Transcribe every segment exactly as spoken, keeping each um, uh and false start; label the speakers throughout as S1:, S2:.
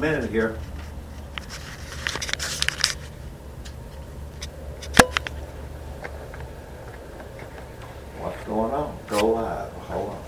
S1: minute here. What's going on? Go live. Hold on.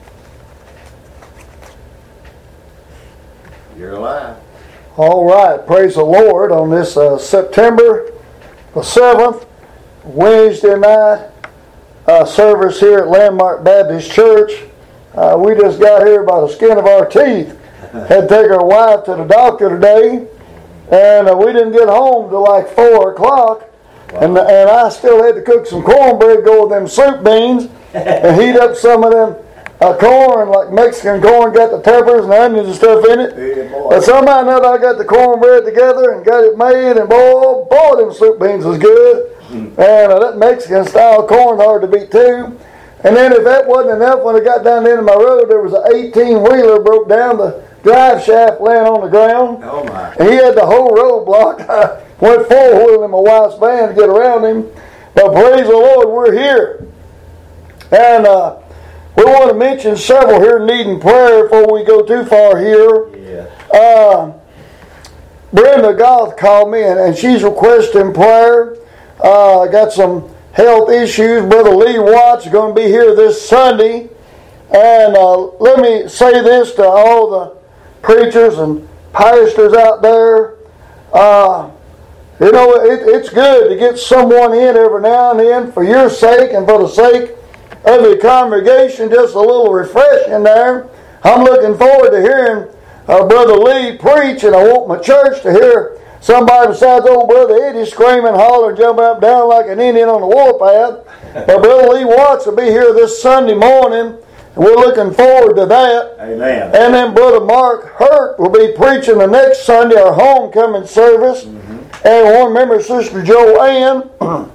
S1: You're live.
S2: All right. Praise the Lord on this uh, September the seventh, Wednesday night uh, service here at Landmark Baptist Church. Uh, we just got here by the skin of our teeth. Had to take our wife to the doctor today, and uh, we didn't get home till like four o'clock. Wow. And and I still had to cook some cornbread, go with them soup beans, and heat up some of them uh, corn, like Mexican corn, got the peppers and onions and stuff in it. Yeah, but somehow or another I got the cornbread together and got it made, and boy, boy, them soup beans was good. Mm. And uh, that Mexican style corn hard to beat too. And then if that wasn't enough, when I got down the end of my road, there was an eighteen-wheeler broke down, the drive shaft laying on the ground.
S1: Oh my.
S2: And he had the whole road blocked. I went four-wheeling in my wife's van to get around him. But praise the Lord, we're here. And uh, we want to mention several here needing prayer before we go too far here.
S1: Yeah.
S2: Uh, Brenda Goth called me, and, and she's requesting prayer. Uh, I got some health issues. Brother Lee Watts is going to be here this Sunday. And uh, let me say this to all the preachers and pastors out there. Uh, you know, it, it's good to get someone in every now and then for your sake and for the sake of the congregation. Just a little refreshing there. I'm looking forward to hearing uh, Brother Lee preach, and I want my church to hear somebody besides old Brother Eddie screaming, hollering, jumping up and down like an Indian on the warpath. But Brother Lee Watts will be here this Sunday morning, and we're looking forward to that.
S1: Amen.
S2: And then Brother Mark Hurt will be preaching the next Sunday, our homecoming service. Mm-hmm. And we want to remember Sister Joanne.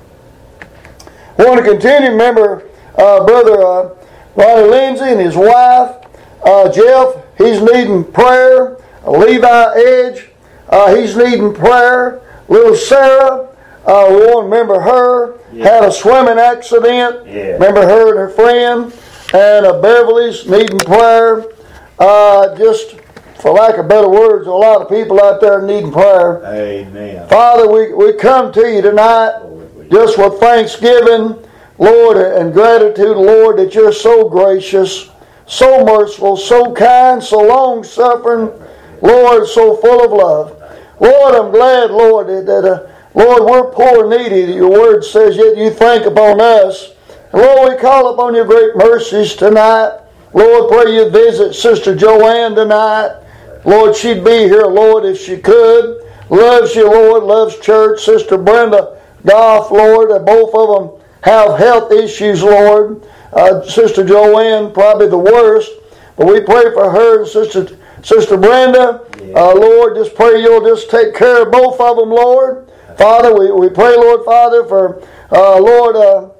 S2: We want to continue to remember uh, Brother uh, Ronnie Lindsay and his wife. Uh, Jeff, he's needing prayer. Uh, Levi Edge, Uh, he's needing prayer. Little Sarah, uh, we want to remember her. Yeah. Had a swimming accident. Yeah. Remember her and her friend. And uh, Beverly's needing prayer. Uh, just for lack of better words, a lot of people out there needing prayer.
S1: Amen.
S2: Father, we, we come to you tonight Lord, just with thanksgiving, Lord, and gratitude, Lord, that you're so gracious, so merciful, so kind, so long-suffering, Lord, so full of love. Lord, I'm glad, Lord, that, that uh, Lord, we're poor and needy. Your word says, yet you think upon us. And Lord, we call upon your great mercies tonight. Lord, pray you visit Sister Joanne tonight. Lord, she'd be here, Lord, if she could. Loves you, Lord, loves church. Sister Brenda Goff, Lord, uh, both of them have health issues, Lord. Uh, Sister Joanne, probably the worst. But we pray for her and Sister Sister Brenda, uh, Lord, just pray you'll just take care of both of them, Lord. Father, we, we pray, Lord, Father, for, uh, Lord, uh,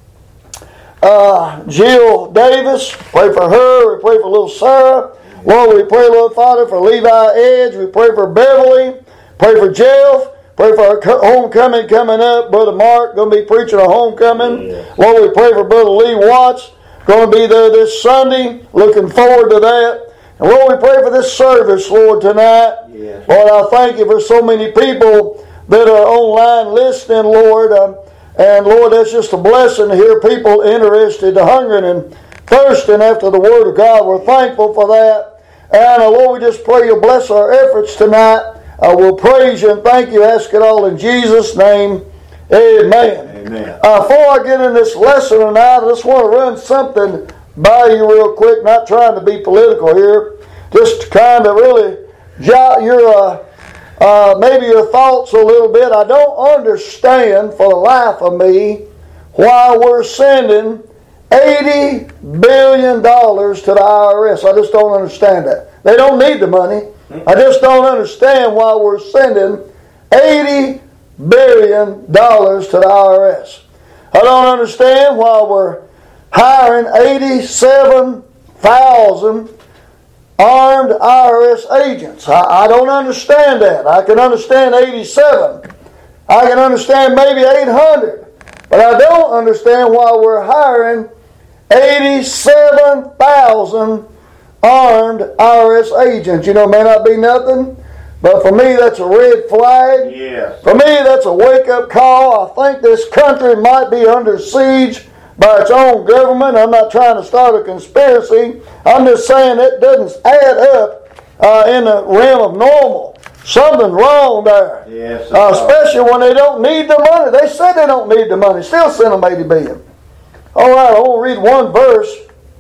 S2: uh, Jill Davis. Pray for her. We pray for little Sarah. Lord, we pray, Lord, Father, for Levi Edge. We pray for Beverly. Pray for Jeff. Pray for our homecoming coming up. Brother Mark going to be preaching a homecoming. Yeah. Lord, we pray for Brother Lee Watts. Going to be there this Sunday. Looking forward to that. And Lord, we pray for this service, Lord, tonight. Yes. Lord, I thank you for so many people that are online listening, Lord. Um, and Lord, that's just a blessing to hear people interested, hungering and thirsting after the Word of God. We're thankful for that. And uh, Lord, we just pray you'll bless our efforts tonight. Uh, we'll praise you and thank you. Ask it all in Jesus' name. Amen.
S1: Amen.
S2: Uh, before I get in this lesson tonight, I just want to run something by you real quick, not trying to be political here, just trying to really jot your, uh, uh, maybe your thoughts a little bit. I don't understand for the life of me why we're sending eighty billion dollars to the I R S. I just don't understand that. They don't need the money. I just don't understand why we're sending eighty billion dollars to the I R S. I don't understand why we're hiring eighty-seven thousand armed I R S agents. I, I don't understand that. I can understand eighty-seven. I can understand maybe eight hundred. But I don't understand why we're hiring eighty-seven thousand armed I R S agents. You know, it may not be nothing, But for me, that's a red flag.
S1: Yes.
S2: For me, that's a wake-up call. I think this country might be under siege by its own government. I'm not trying to start a conspiracy. I'm just saying it doesn't add up uh, in the realm of normal. Something's wrong there.
S1: Yes.
S2: Uh, especially when they don't need the money. They said they don't need the money. Still send them eighty billion. All right, I want to read one verse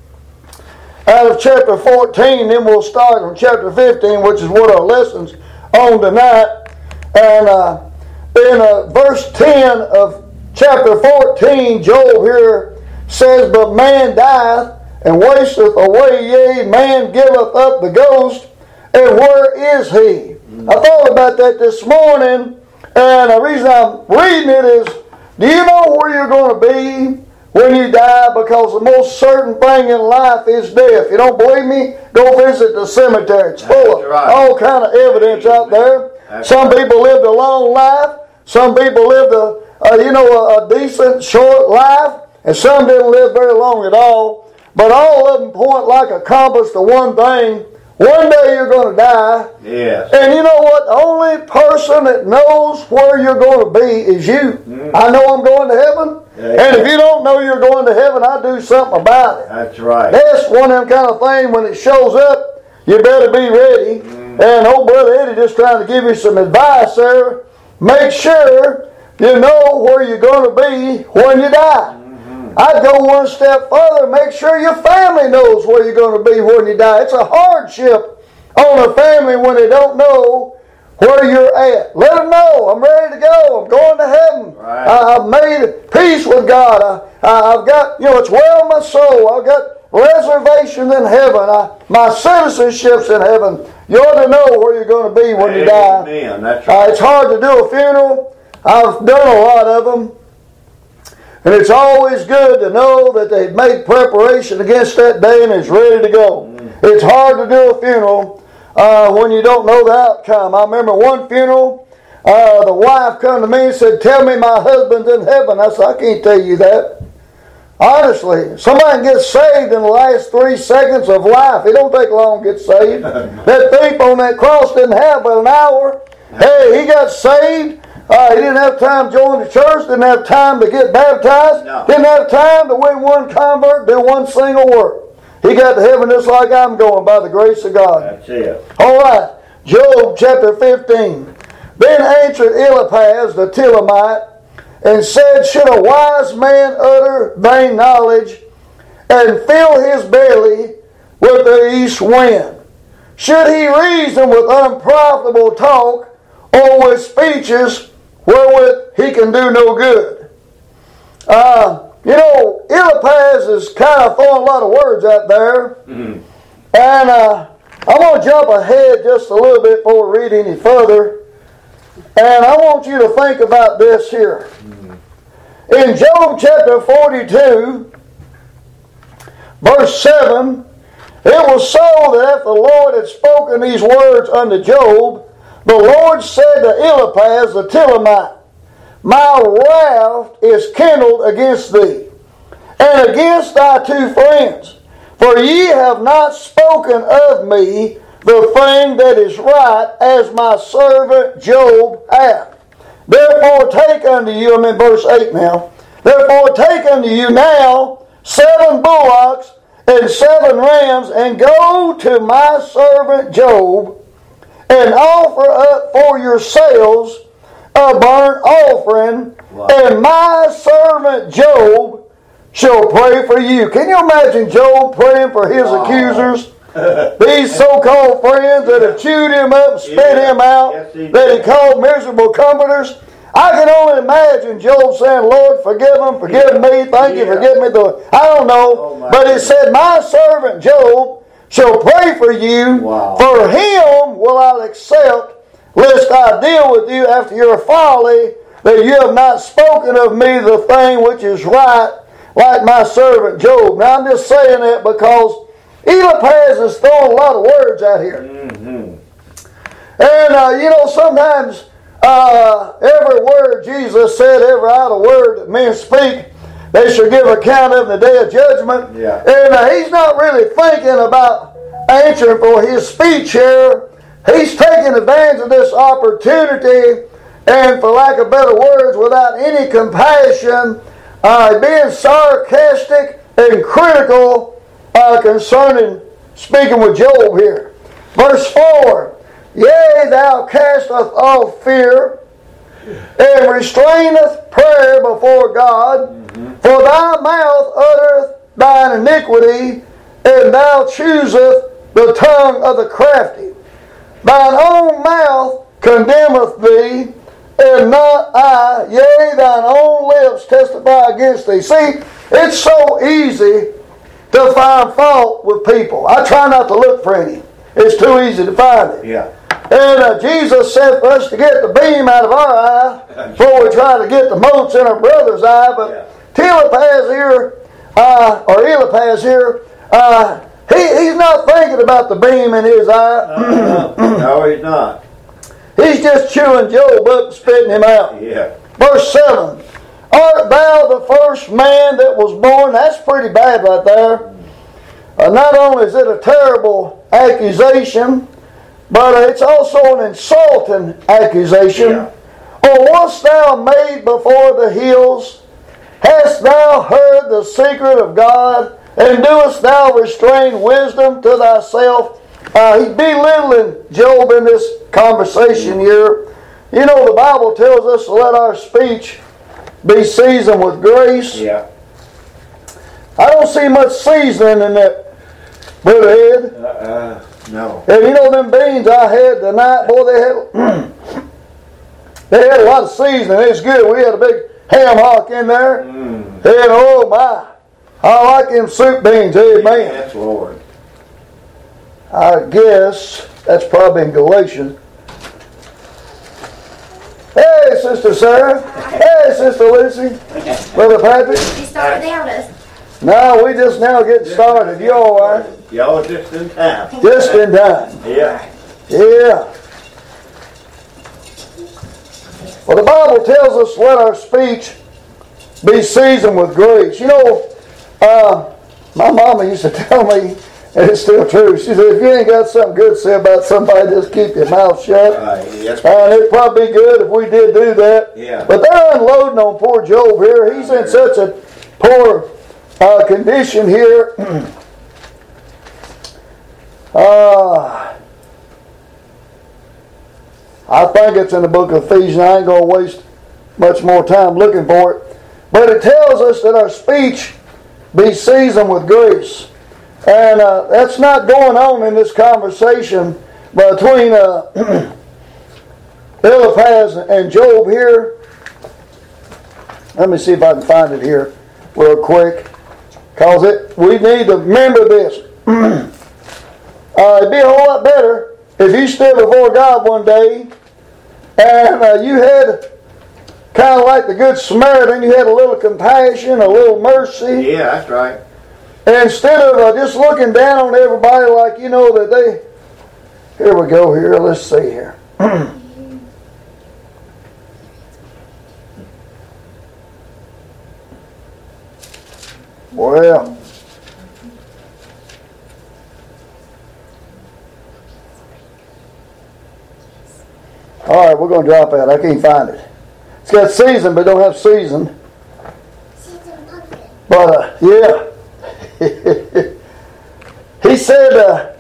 S2: out of chapter fourteen. Then we'll start on chapter fifteen, which is what our lesson's on tonight. And uh, in uh, verse ten of chapter fourteen, Job here says, "But man dieth and wasteth away, yea, man giveth up the ghost, and where is he?" I thought about that this morning, and the reason I'm reading it is, do you know where you're going to be when you die? Because the most certain thing in life is death. You don't believe me? Go visit the cemetery. It's full of
S1: right.
S2: all kind of evidence out there.
S1: That's
S2: Some
S1: right.
S2: people lived a long life. Some people lived a, a you know, a, a decent short life, and some didn't live very long at all. But all of them point like a compass to one thing. One day you're going to die.
S1: Yes.
S2: And you know what? The only person that knows where you're going to be is you. Mm. I know I'm going to heaven. Yeah, and if you don't know you're going to heaven, I'll do something about it.
S1: That's right.
S2: That's one of them kind of things. When it shows up, you better be ready. Mm. And old Brother Eddie just trying to give you some advice there. Make sure you know where you're going to be when you die. I'd go one step further. Make sure your family knows where you're going to be when you die. It's a hardship on a family when they don't know where you're at. Let them know. I'm ready to go. I'm going to heaven.
S1: Right.
S2: I, I've made peace with God. I, I, I've got, you know, it's well in my soul. I've got reservations in heaven. I, my citizenship's in heaven. You ought to know where you're going to be when you die.
S1: Amen. That's right.
S2: Uh, it's hard to do a funeral. I've done a lot of them. And it's always good to know that they've made preparation against that day and it's ready to go. Mm. It's hard to do a funeral uh, when you don't know the outcome. I remember one funeral, uh, the wife come to me and said, "Tell me my husband's in heaven." I said, "I can't tell you that." Honestly, somebody gets saved in the last three seconds of life. It don't take long to get saved. That thief on that cross didn't have but an hour. Hey, he got saved. Uh, he didn't have time to join the church, didn't have time to get baptized,
S1: no.
S2: didn't have time to win one convert, do one single work. He got to heaven just like I'm going by the grace of God.
S1: That's it.
S2: All right, Job chapter fifteen. Then answered Eliphaz the Tilemite and said, "Should a wise man utter vain knowledge and fill his belly with the east wind? Should he reason with unprofitable talk or with speeches wherewith he can do no good?" Uh, you know, Eliphaz is kind of throwing a lot of words out there. Mm-hmm. And uh, I'm going to jump ahead just a little bit before we read any further. And I want you to think about this here. Mm-hmm. In Job chapter forty-two, verse seven, it was so that after the Lord had spoken these words unto Job, the Lord said to Eliphaz the Tilemite, "My wrath is kindled against thee, and against thy two friends, for ye have not spoken of me the thing that is right, as my servant Job hath. Therefore take unto you," I'm in verse eight now, "therefore take unto you now seven bullocks and seven rams, and go to my servant Job, and offer up for yourselves a burnt offering, wow. and my servant Job shall pray for you." Can you imagine Job praying for his wow. accusers? These so-called friends that have chewed him up, spit yeah. him out, yes, he that he called miserable comforters. I can only imagine Job saying, "Lord, forgive them, forgive yeah. me, thank yeah. you, forgive me." The, I don't know, oh, but it said, "My servant Job shall pray for you. Wow. For him will I accept, lest I deal with you after your folly, that you have not spoken of me the thing which is right, like my servant Job." Now I'm just saying that because Eliphaz is throwing a lot of words out here. Mm-hmm. And uh, you know, sometimes uh, every word Jesus said, every idle word that men speak, they shall give account of in the day of judgment. Yeah. And uh, he's not really thinking about answering for his speech here. He's taking advantage of this opportunity, and for lack of better words, without any compassion, uh, being sarcastic and critical uh, concerning, speaking with Job here. Verse four, Yea, thou castest off fear, and restraineth prayer before God, mm-hmm. for thy mouth uttereth thine iniquity, and thou choosest the tongue of the crafty. Thine own mouth condemneth thee, and not I, yea, thine own lips testify against thee. See, it's so easy to find fault with people. I try not to look for any. It's too easy to find it.
S1: Yeah.
S2: And uh, Jesus said for us to get the beam out of our eye before we try to get the motes in our brother's eye. But yeah. Telephaz here, uh, or Eliphaz here, uh, he, he's not thinking about the beam in his eye.
S1: Uh, no, he's not.
S2: He's just chewing Job up and spitting him out.
S1: Yeah.
S2: Verse seven. Art thou the first man that was born? That's pretty bad right there. Uh, not only is it a terrible accusation, but uh, it's also an insulting accusation. Yeah. Or wast thou made before the hills? Hast thou heard the secret of God? And doest thou restrain wisdom to thyself? Uh, he's belittling Job in this conversation here. You know, the Bible tells us to let our speech be seasoned with grace.
S1: Yeah.
S2: I don't see much seasoning in that, Brother Ed.
S1: Uh, uh, no.
S2: And you know them beans I had tonight, boy, they had they had a lot of seasoning. It was good. We had a big ham hock in there. Mm. And oh my, I like them soup beans, amen.
S1: Yes, Lord.
S2: I guess that's probably in Galatians. Hey, Sister Sarah. Hey, Sister Lucy. Brother Patrick.
S3: We started without us.
S2: No, we just now getting started. You all right?
S1: Y'all just in time.
S2: Just in time.
S1: Yeah.
S2: Yeah. Well, the Bible tells us let our speech be seasoned with grace. You know, uh, my mama used to tell me, and it's still true, she said, if you ain't got something good to say about somebody, just keep your mouth shut.
S1: Uh, yes.
S2: And it'd probably be good if we did do that.
S1: Yeah.
S2: But they're unloading on poor Job here. He's in such a poor uh, condition here. uh, I think it's in the book of Ephesians. I ain't going to waste much more time looking for it. But it tells us that our speech be seasoned with grace. And uh, that's not going on in this conversation between uh, Eliphaz and Job here. Let me see if I can find it here real quick. Because it, we need to remember this. uh, it'd be a whole lot better if you stood before God one day and uh, you had kind of like the Good Samaritan, you had a little compassion, a little mercy.
S1: Yeah, that's right.
S2: And instead of uh, just looking down on everybody like, you know, that they... Here we go here. Let's see here. Well... All right, we're going to drop that. I can't find it. It's got season, but don't have season. But, uh, yeah. He said, uh,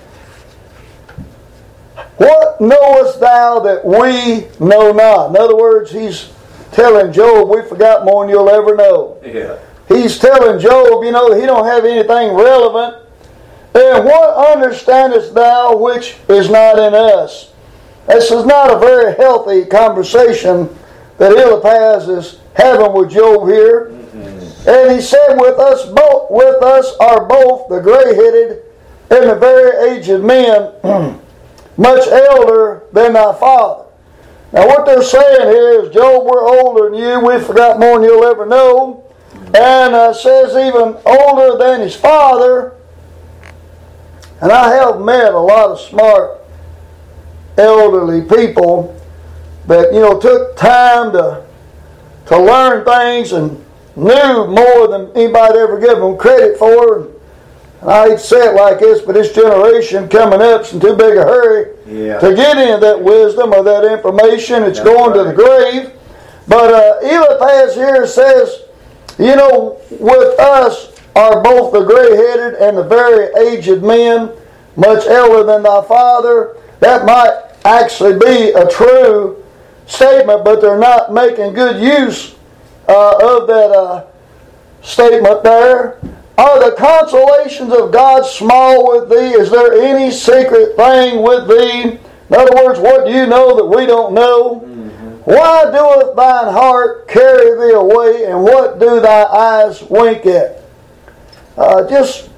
S2: what knowest thou that we know not? In other words, he's telling Job, we forgot more than you'll ever know.
S1: Yeah.
S2: He's telling Job, you know, he don't have anything relevant. And what understandest thou which is not in us? This is not a very healthy conversation that Eliphaz is having with Job here. And he said, with us both, with us are both the gray-headed and the very aged men, much elder than thy father. Now what they're saying here is, Job, we're older than you. We've forgot more than you'll ever know. And uh, says even older than his father. And I have met a lot of smart elderly people that, you know, took time to to learn things and knew more than anybody ever gave them credit for. I hate to say it like this, but this generation coming up is in too big a hurry
S1: Yeah.
S2: to get into that wisdom or that information. It's
S1: That's
S2: going
S1: right.
S2: to the grave. But uh, Eliphaz here says, you know, with us are both the gray-headed and the very aged men, much elder than thy father. That might actually be a true statement, but they're not making good use uh, of that uh, statement there. Are the consolations of God small with thee? Is there any secret thing with thee? In other words, what do you know that we don't know? Mm-hmm. Why doeth thine heart carry thee away, and what do thy eyes wink at? Uh, just,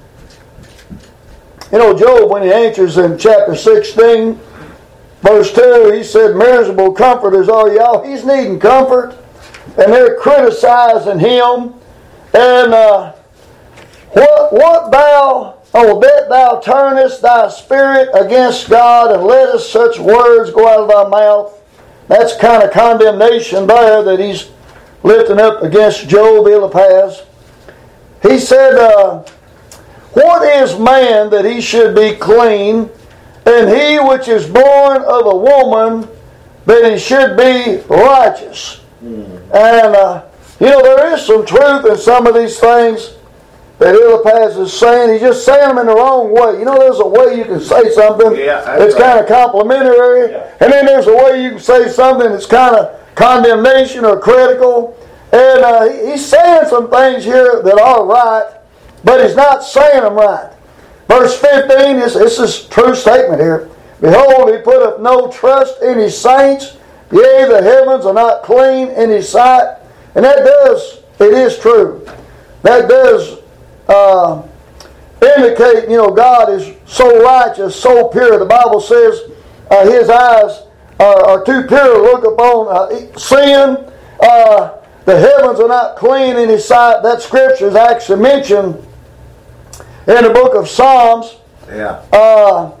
S2: you know, Job, when he answers in chapter sixteen, verse two, he said, miserable comforters are y'all. He's needing comfort, and they're criticizing him. And uh, what, what thou, oh, that thou turnest thy spirit against God, and lettest such words go out of thy mouth. That's kind of condemnation there that he's lifting up against Job, Eliphaz. He said, uh, what is man that he should be clean, and he which is born of a woman that he should be righteous? Mm. And, uh, you know, there is some truth in some of these things that Eliphaz is saying. He's just saying them in the wrong way. You know, there's a way you can say something
S1: yeah,
S2: that's
S1: right.
S2: kind of complimentary,
S1: Yeah.
S2: and then there's a way you can say something that's kind of condemnation or critical. And uh, he's saying some things here that are right, but he's not saying them right. Verse fifteen, is, this is a true statement here. Behold, he putteth no trust in his saints. Yea, the heavens are not clean in his sight. And that does, it is true. That does uh, indicate, you know, God is so righteous, so pure. The Bible says uh, his eyes are, are too pure to look upon uh, sin. Uh, the heavens are not clean in his sight. That scripture is actually mentioned in the book of Psalms.
S1: Yeah.
S2: Uh,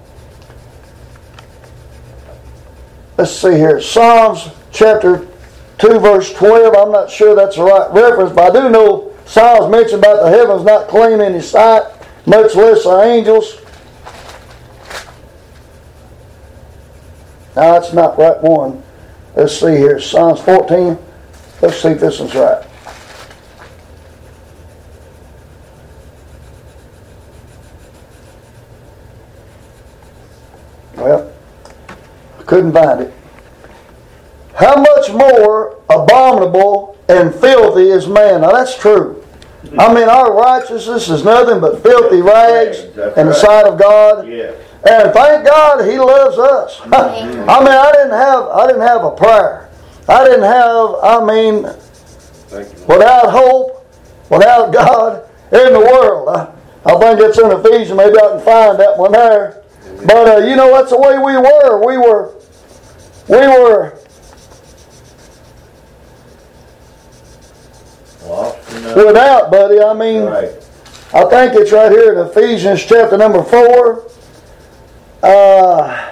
S2: let's see here. Psalms chapter two verse twelve. I'm not sure that's the right reference, but I do know Psalms mention about the heavens not clean in his sight, much less the angels. No, that's not right one. Let's see here. Psalms fourteen. Let's see if this one's right. Well, I couldn't find it. How much more abominable and filthy is man? Now that's true. I mean, our righteousness is nothing but filthy rags
S1: That's
S2: in the
S1: right.
S2: sight of God.
S1: Yeah.
S2: And thank God He loves us. I mean, I didn't have I didn't have a prayer. I didn't have, I mean, without hope, without God in the world. I, I think it's in Ephesians. Maybe I can find that one there. But uh, you know, that's the way we were. We were, we were. Without, buddy. I mean,
S1: Right.
S2: I think it's right here in Ephesians chapter number four. Uh,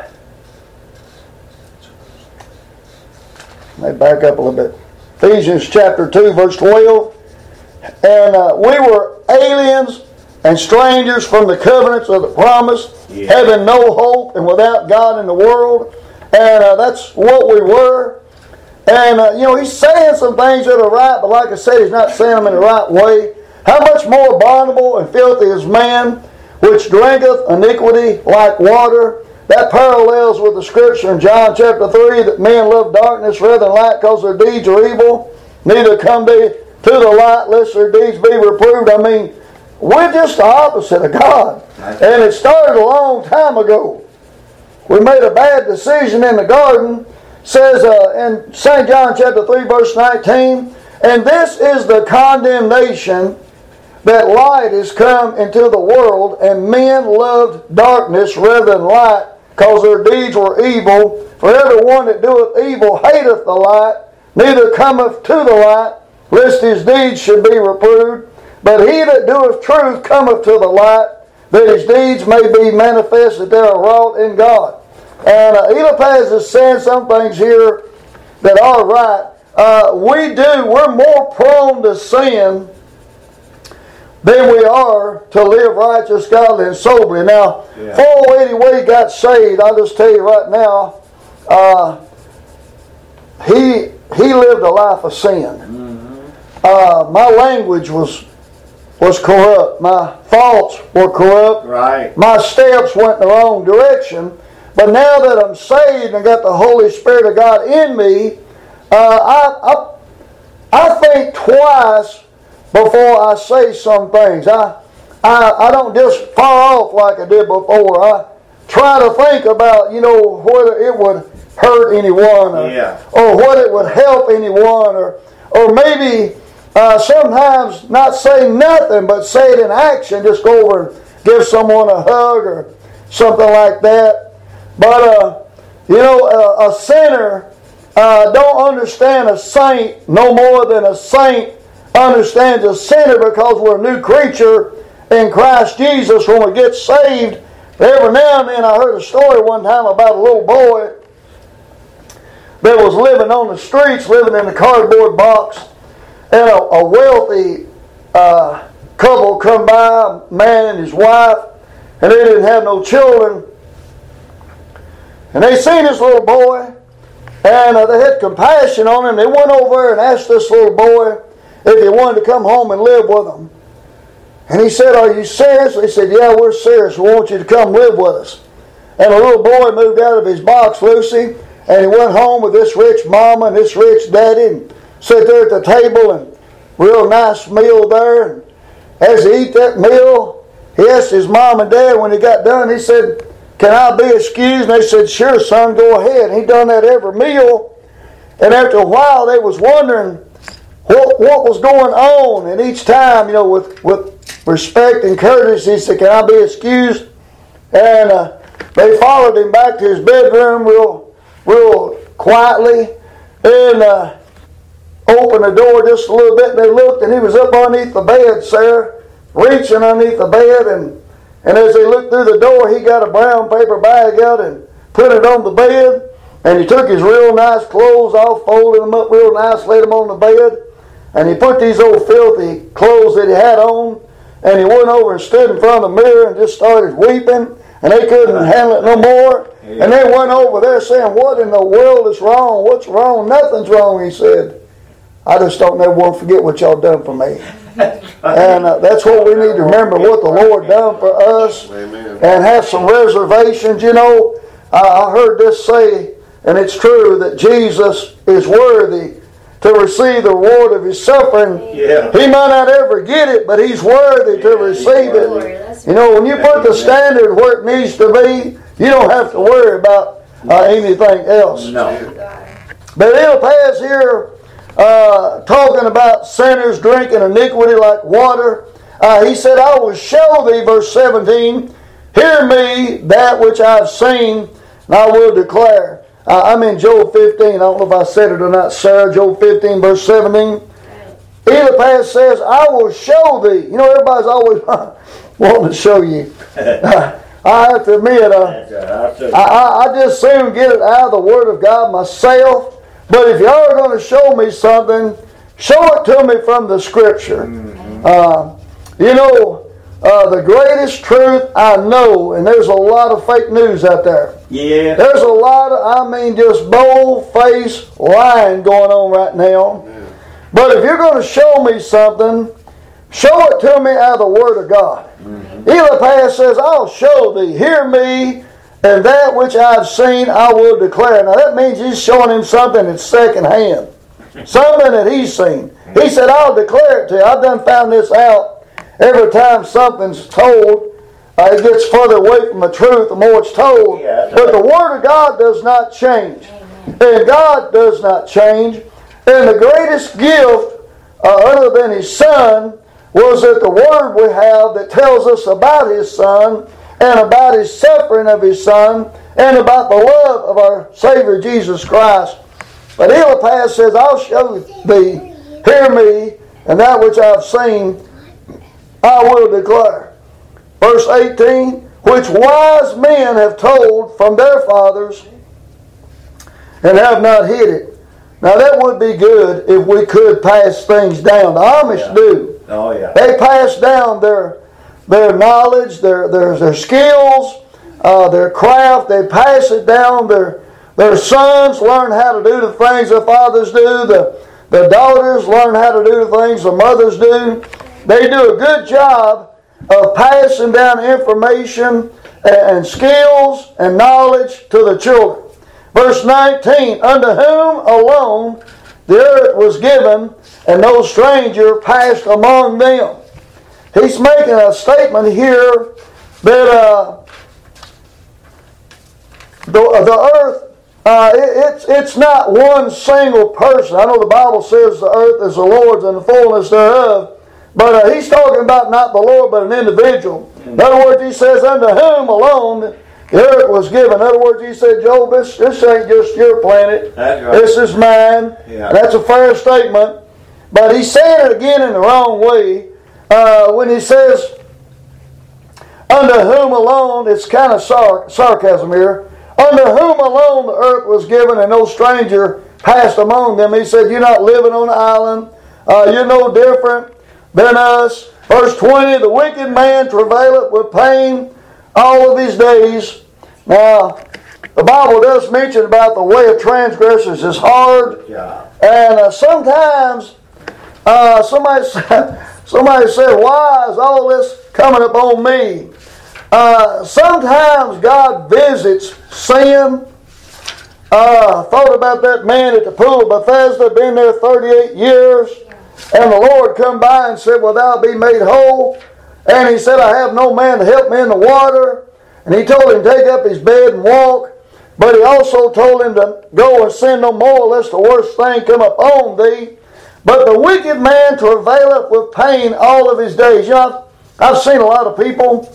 S2: let me back up a little bit. Ephesians chapter two, verse twelve. And uh, we were aliens and strangers from the covenants of the promise,
S1: yeah.
S2: having no hope and without God in the world. And uh, that's what we were. And, uh, you know, he's saying some things that are right, but like I said, he's not saying them in the right way. How much more abominable and filthy is man, which drinketh iniquity like water? That parallels with the scripture in John chapter three, that men love darkness rather than light because their deeds are evil. Neither come they to the light lest their deeds be reproved. I mean, we're just the opposite of God. And it started a long time ago. We made a bad decision in the garden. Says uh, in Saint John chapter three verse nineteen, and this is the condemnation, that light is come into the world, and men loved darkness rather than light, because their deeds were evil. For every one that doeth evil hateth the light, neither cometh to the light, lest his deeds should be reproved. But he that doeth truth cometh to the light, that his deeds may be manifest that they are wrought in God. And uh, Eliphaz is saying some things here that are right. Uh, we do, we're more prone to sin than we are to live righteous, godly, and soberly. Now,
S1: Yeah.
S2: before Eddie Wade got saved, I'll just tell you right now, uh, he he lived a life of sin. Mm-hmm. Uh, my language was was corrupt. My thoughts were corrupt.
S1: Right.
S2: My steps went in the wrong direction. But now that I'm saved and got the Holy Spirit of God in me, uh, I, I I think twice before I say some things. I, I I don't just fire off like I did before. I try to think about, you know, whether it would hurt anyone, or,
S1: Yeah.
S2: or whether it would help anyone, or or maybe uh, sometimes not say nothing but say it in action. Just go over and give someone a hug or something like that. But uh, you know, a, a sinner uh, don't understand a saint no more than a saint understands a sinner, because we're a new creature in Christ Jesus when we get saved. Every now and then I heard a story one time about a little boy that was living on the streets, living in a cardboard box, and a, a wealthy uh, couple come by, a man and his wife, and they didn't have no children. And they seen this little boy, and uh, they had compassion on him. They went over there and asked this little boy if he wanted to come home and live with them. And he said, "Are you serious?" They said, "Yeah, we're serious. We want you to come live with us." And the little boy moved out of his box, Lucy, and he went home with this rich mama and this rich daddy, and sat there at the table, and real nice meal there. And as he ate that meal, he asked his mom and dad when he got done, he said, "Can I be excused?" And they said, "Sure, son, go ahead." And he done that every meal. And after a while, they was wondering what, what was going on. And each time, you know, with, with respect and courtesy, he said, "Can I be excused?" And uh, they followed him back to his bedroom real, real quietly, and uh, opened the door just a little bit. And they looked, and he was up underneath the bed, Sarah, reaching underneath the bed. And And as they looked through the door, he got a brown paper bag out and put it on the bed. And he took his real nice clothes off, folded them up real nice, laid them on the bed. And he put these old filthy clothes that he had on, and he went over and stood in front of the mirror and just started weeping. And they couldn't handle it no more. Yeah. And they went over there saying, "What in the world is wrong? What's wrong?" "Nothing's wrong," he said. "I just don't never want to forget what y'all done for me." And uh, that's what we need to remember, what the Lord done for us. Amen. And have some reservations. You know, uh, I heard this say, and it's true, that Jesus is worthy to receive the reward of his suffering. Yeah. He might not ever get it, but he's worthy to receive it. You know, when you put the standard where it needs to be, you don't have to worry about uh, anything else.
S1: No.
S2: But Eliphaz here, Uh, talking about sinners drinking iniquity like water. Uh, he said, "I will show thee," verse seventeen, "hear me that which I've seen, and I will declare." Uh, I'm in Job fifteen. I don't know if I said it or not, Sarah. Job fifteen, verse seventeen. Eliphaz says, "I will show thee." You know, everybody's always wanting to show you. Uh, I have to admit, uh, I, I, I just soon get it out of the Word of God myself. But if y'all are going to show me something, show it to me from the Scripture. Mm-hmm. Uh, you know, uh, the greatest truth I know, and there's a lot of fake news out there. Yeah. There's a lot of, I mean, just bold-faced lying going on right now. Yeah. But if you're going to show me something, show it to me out of the Word of God. Mm-hmm. Eliphaz says, "I'll show thee, hear me, and that which I've seen I will declare." Now that means he's showing him something that's second hand. Something that he's seen. He said, "I'll declare it to you." I've done found this out. Every time something's told, uh, it gets further away from the truth the more it's told. Yeah. But the Word of God does not change. And God does not change. And the greatest gift, uh, other than His Son, was that the Word we have that tells us about His Son, and about His suffering of His Son, and about the love of our Savior Jesus Christ. But Eliphaz says, "I'll show thee, hear me, and that which I've seen I will declare." Verse eighteen, "Which wise men have told from their fathers, and have not hid it." Now that would be good if we could pass things down. The Amish yeah. do.
S1: Oh, yeah.
S2: They passed down their their knowledge, their their, their skills, uh, their craft. They pass it down. Their their sons learn how to do the things their fathers do. The, the daughters learn how to do the things the mothers do. They do a good job of passing down information and, and skills and knowledge to the children. Verse nineteen, unto whom alone the earth was given, and no stranger passed among them. He's making a statement here that uh, the, the earth, uh, it, it's, it's not one single person. I know the Bible says the earth is the Lord's and the fullness thereof, but uh, he's talking about not the Lord, but an individual. In other words, he says, unto whom alone the earth was given. In other words, he said, Job, this, this ain't just your planet.
S1: That's right.
S2: This is mine.
S1: Yeah.
S2: That's a fair statement. But he's saying it again in the wrong way. Uh, when he says, unto whom alone, it's kind of sar- sarcasm here. Unto whom alone the earth was given, and no stranger passed among them. He said, you're not living on an island. Uh, you're no different than us. Verse twenty, the wicked man travaileth with pain all of his days. Now, the Bible does mention about the way of transgressors is hard.
S1: Yeah.
S2: And uh, sometimes uh, somebody, somebody said, why is all this coming upon me? Uh, sometimes God visits sin. Uh, thought about that man at the pool of Bethesda, been there thirty-eight years. And the Lord come by and said, will thou be made whole? And he said, I have no man to help me in the water. And he told him to take up his bed and walk. But he also told him to go and sin no more, lest the worst thing come upon thee. But the wicked man travaileth with pain all of his days. You know, I've, I've seen a lot of people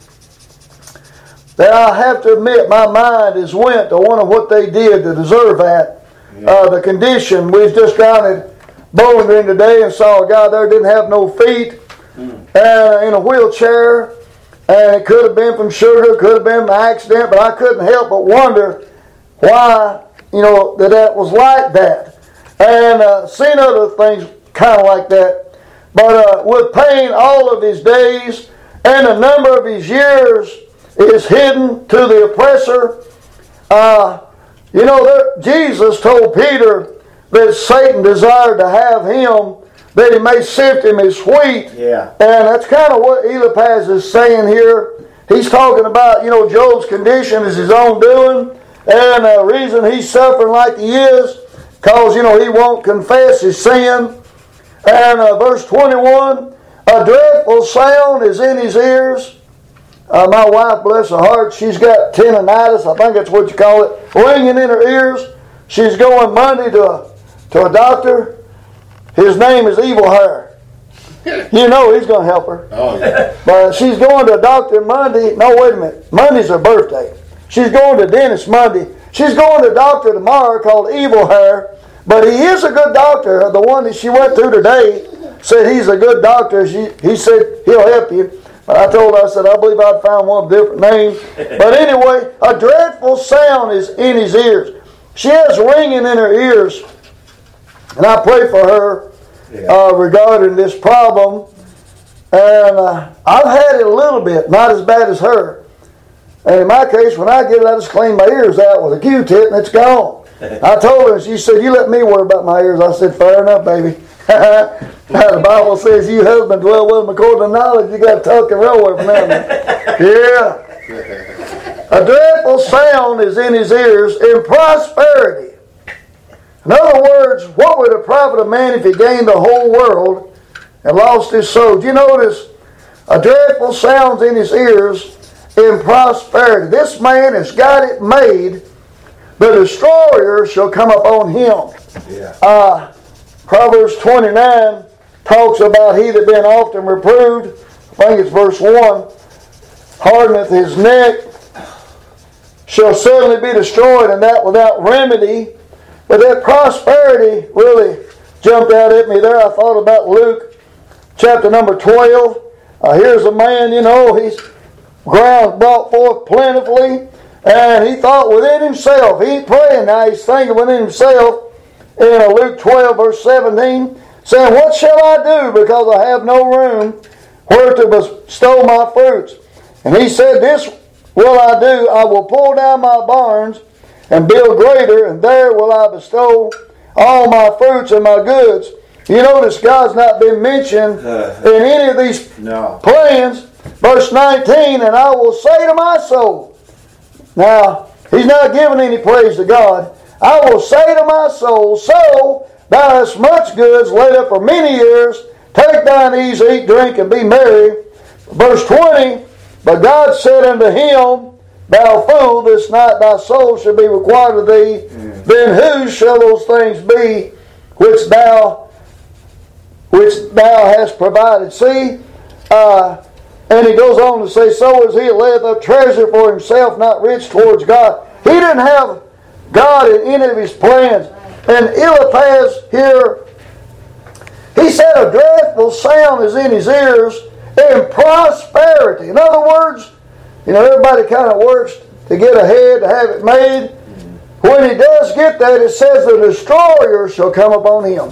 S2: that I have to admit my mind is went to wonder what they did to deserve that. Yeah. Uh, the condition. We've just gone at Bowling Green today and saw a guy there didn't have no feet mm. and in a wheelchair. And it could have been from sugar, could have been an accident, but I couldn't help but wonder why, you know, that that was like that. And uh, seen other things kind of like that. But uh, with pain all of his days, and the number of his years is hidden to the oppressor. Uh, you know, there, Jesus told Peter that Satan desired to have him, that he may sift him as wheat.
S1: Yeah.
S2: And that's kind of what Eliphaz is saying here. He's talking about, you know, Job's condition is his own doing. And the reason he's suffering like he is, because, you know, he won't confess his sin. And uh, verse twenty-one, a dreadful sound is in his ears. Uh, my wife, bless her heart, she's got tinnitus, I think that's what you call it, ringing in her ears. She's going Monday to a, to a doctor. His name is Evil Hair. You know he's going to help her.
S1: Oh, yeah.
S2: But she's going to a doctor Monday. No, wait a minute. Monday's her birthday. She's going to dentist Monday. She's going to a doctor tomorrow called Evil Hair. But he is a good doctor. The one that she went to today said he's a good doctor. She, he said he'll help you. But I told her, I said, I believe I'd found one with a different name. But anyway, a dreadful sound is in his ears. She has ringing in her ears. And I pray for her yeah. uh, regarding this problem. And uh, I've had it a little bit, not as bad as her. And in my case, when I get it, I just clean my ears out with a Q-tip and it's gone. I told her, she said, you let me worry about my ears. I said, fair enough, baby. The Bible says, you husband dwell with them according to knowledge. You got to tuck and roll with them. Yeah. A dreadful sound is in his ears in prosperity. In other words, what would it profit a man if he gained the whole world and lost his soul? Do you notice? A dreadful sound in his ears in prosperity. This man has got it made. The destroyer shall come upon him.
S1: Yeah.
S2: Uh, Proverbs twenty-nine talks about he that been often reproved. I think it's verse one. Hardeneth his neck, shall suddenly be destroyed, and that without remedy. But that prosperity really jumped out at me there. I thought about Luke chapter number twelve. Uh, here's a man, you know, he's ground brought forth plentifully, and he thought within himself, he ain't praying now, he's thinking within himself. In Luke twelve verse seventeen, saying, What shall I do, because I have no room where to bestow my fruits? And he said, This will I do, I will pull down my barns and build greater, and there will I bestow all my fruits and my goods. You notice God's not been mentioned
S1: Uh,
S2: in any of these
S1: no.
S2: plans. Verse nineteen, and I will say to my soul. Now, he's not giving any praise to God. I will say to my soul, Soul, thou hast much goods laid up for many years. Take thine ease, eat, drink, and be merry. Verse twenty, but God said unto him, Thou fool, this night thy soul shall be required of thee. Mm. Then whose shall those things be which thou which thou hast provided? See, uh, and he goes on to say, So is he that layeth up treasure for himself, not rich towards God. He didn't have God in any of his plans. And Eliphaz here, he said, A dreadful sound is in his ears, and prosperity. In other words, you know, everybody kind of works to get ahead, to have it made. When he does get that, it says the destroyer shall come upon him.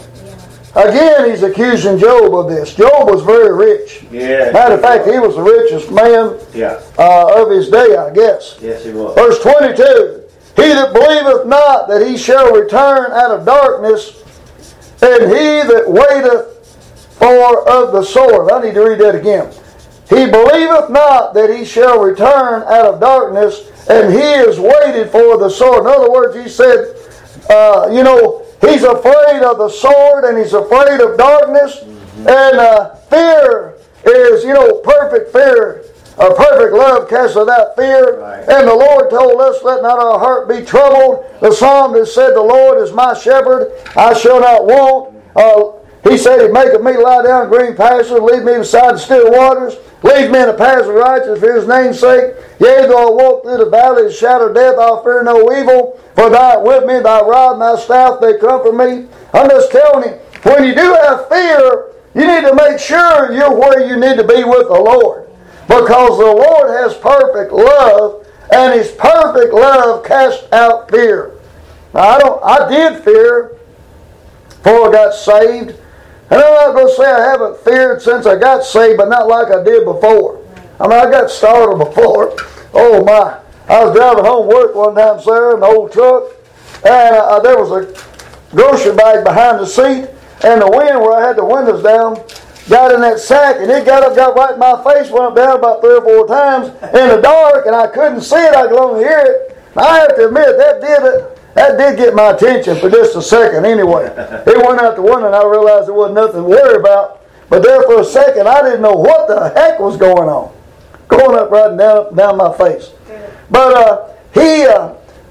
S2: Again, he's accusing Job of this. Job was very rich.
S1: Yeah,
S2: Matter of fact, he was the richest man
S1: yeah.
S2: uh, of his day, I guess.
S1: Yes, he was.
S2: Verse twenty-two, He that believeth not that he shall return out of darkness, and he that waiteth for of the sword. I need to read that again. He believeth not that he shall return out of darkness, and he is waited for the sword. In other words, he said, uh, you know, he's afraid of the sword, and he's afraid of darkness. Mm-hmm. And uh, fear is, you know, perfect fear. A perfect love casts out fear. Right. And the Lord told us, Let not our heart be troubled. The psalmist said, The Lord is my shepherd, I shall not want. Uh, he said, He maketh me lie down in green pastures, lead me beside the still waters. Lead me in the paths of righteousness for his name's sake. Yea, though I walk through the valley of the shadow of death, I'll fear no evil. For thou art with me, thy rod and thy staff, they comfort me. I'm just telling you, when you do have fear, you need to make sure you're where you need to be with the Lord. Because the Lord has perfect love, and his perfect love casts out fear. Now, I don't. I did fear before I got saved. And I'm not going to say I haven't feared since I got saved, but not like I did before. I mean, I got startled before. Oh my. I was driving home from work one time, sir, in an old truck, and uh, there was a grocery bag behind the seat, and the wind where I had the windows down got in that sack, and it got up, got right in my face, went up down about three or four times in the dark, and I couldn't see it, I could only hear it. And I have to admit, that did it. That did get my attention for just a second anyway. It went out the window and I realized there wasn't nothing to worry about. But there for a second I didn't know what the heck was going on. Going up right and down, down my face. But uh, he uh,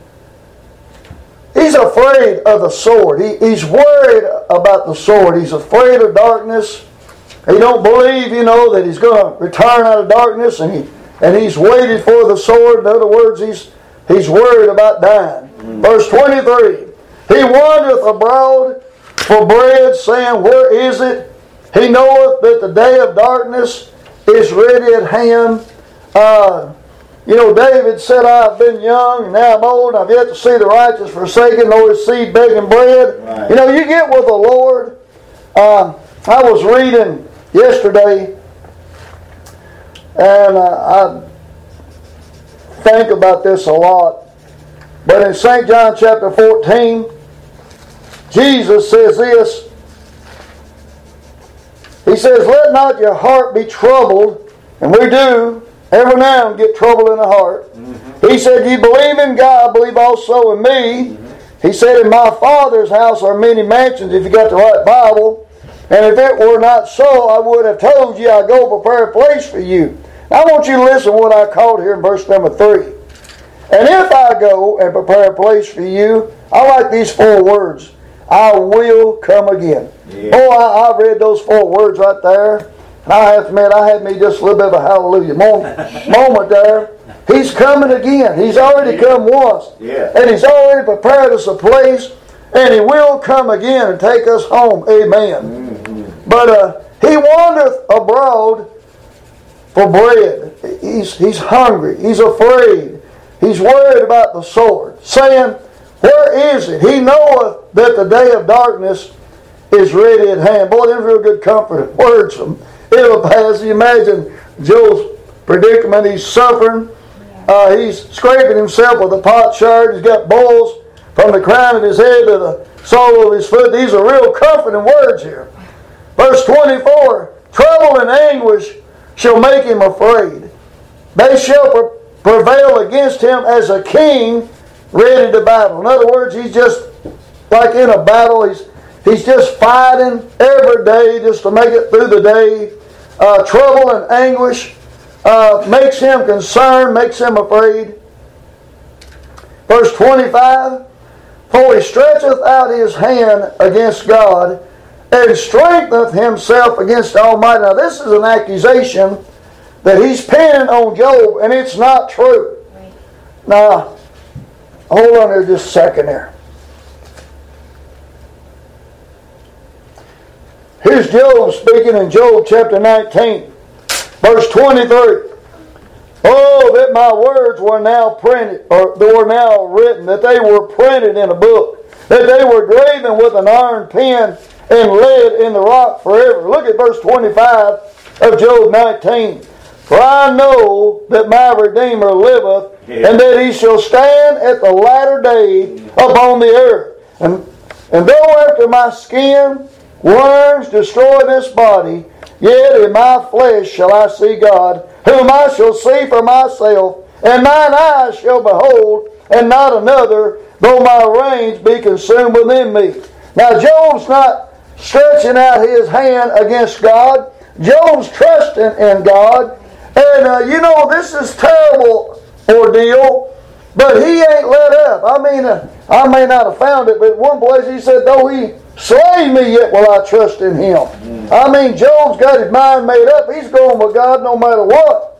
S2: he's afraid of the sword. He, he's worried about the sword. He's afraid of darkness. He don't believe, you know, that he's going to return out of darkness, and he and he's waited for the sword. In other words, he's he's worried about dying. Verse twenty-three, He wandereth abroad for bread, saying, Where is it? He knoweth that the day of darkness is ready at hand. Uh, you know, David said, I have been young, and now I'm old, and I've yet to see the righteous forsaken, nor his seed begging bread. Right. You know, you get with the Lord. Uh, I was reading yesterday, and uh, I think about this a lot. But in Saint John chapter fourteen, Jesus says this. He says, Let not your heart be troubled. And we do, every now and then, get trouble in the heart. Mm-hmm. He said, You believe in God, believe also in me. Mm-hmm. He said, In my Father's house are many mansions, if you got the right Bible. And if it were not so, I would have told you, I go prepare a place for you. Now, I want you to listen to what I called here in verse number three. And if I go and prepare a place for you, I like these four words. I will come again. Yeah. Oh, I, I read those four words right there. And I have to admit, I had me just a little bit of a hallelujah moment, moment there. He's coming again. He's already come once. Yeah. And He's already prepared us a place. And He will come again and take us home. Amen. Mm-hmm. But uh, He wandereth abroad for bread. He's, he's hungry. He's afraid. He's worried about the sword, saying, Where is it? He knoweth that the day of darkness is ready at hand. Boy, them real good comforting words from Eliphaz. You imagine Job's predicament. He's suffering. Uh, he's scraping himself with a potsherd. He's got boils from the crown of his head to the sole of his foot. These are real comforting words here. Verse twenty-four, trouble and anguish shall make him afraid. They shall pre- prevail against him as a king ready to battle. In other words, he's just like in a battle. He's, he's just fighting every day just to make it through the day. Uh, trouble and anguish uh, makes him concerned, makes him afraid. Verse twenty-five, for he stretcheth out his hand against God, and strengtheneth himself against the Almighty. Now this is an accusation that he's pinning on Job, and it's not true. Right. Now, hold on there just a second there. Here's Job speaking in Job chapter nineteen, verse twenty-three. Oh, that my words were now printed, or they were now written, that they were printed in a book, that they were graven with an iron pen and lead in the rock forever. Look at verse twenty-five of Job nineteen. For I know that my Redeemer liveth, yeah. and that he shall stand at the latter day upon the earth. And, and though after my skin worms destroy this body, yet in my flesh shall I see God, whom I shall see for myself, and mine eyes shall behold, and not another, though my reins be consumed within me. Now Job's not stretching out his hand against God. Job's trusting in God. And uh, you know, this is a terrible ordeal, but he ain't let up. I mean, uh, I may not have found it, but at one place he said, though he slay me, yet will I trust in him. Mm. I mean, Job's got his mind made up. He's going with God no matter what.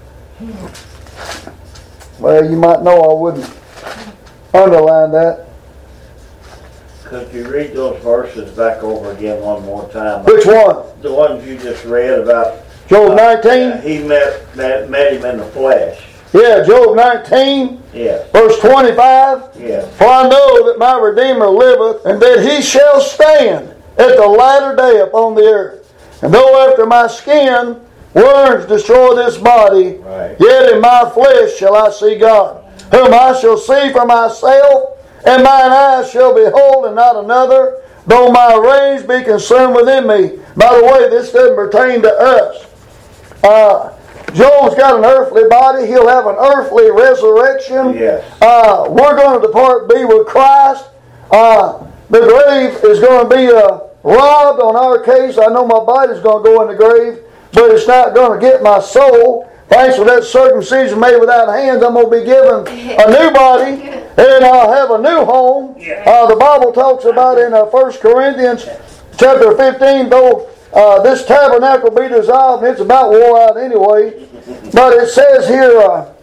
S2: Well, you might know I wouldn't underline that.
S1: Could you read those verses back over again one more time?
S2: Which one?
S1: The ones you just read about.
S2: Job nineteen?
S1: Uh, he met, met met him in the flesh.
S2: Yeah, Job nineteen.
S1: Yeah.
S2: Verse twenty-five.
S1: Yeah.
S2: For I know that my Redeemer liveth, and that he shall stand at the latter day upon the earth. And though after my skin worms destroy this body,
S1: right.
S2: yet in my flesh shall I see God, whom I shall see for myself, and mine eyes shall behold, and not another, though my reins be consumed within me. By the way, this doesn't pertain to us. Uh, Job's got an earthly body. He'll have an earthly resurrection.
S1: Yes.
S2: Uh, we're going to depart be with Christ. Uh, the grave is going to be uh, robbed on our case. I know my body's going to go in the grave, but it's not going to get my soul. Thanks for that circumcision made without hands, I'm going to be given a new body, and I'll have a new home. Uh, the Bible talks about in uh, First Corinthians chapter fifteen, though uh, this tabernacle be dissolved, and it's about wore out anyway. But it says here, uh,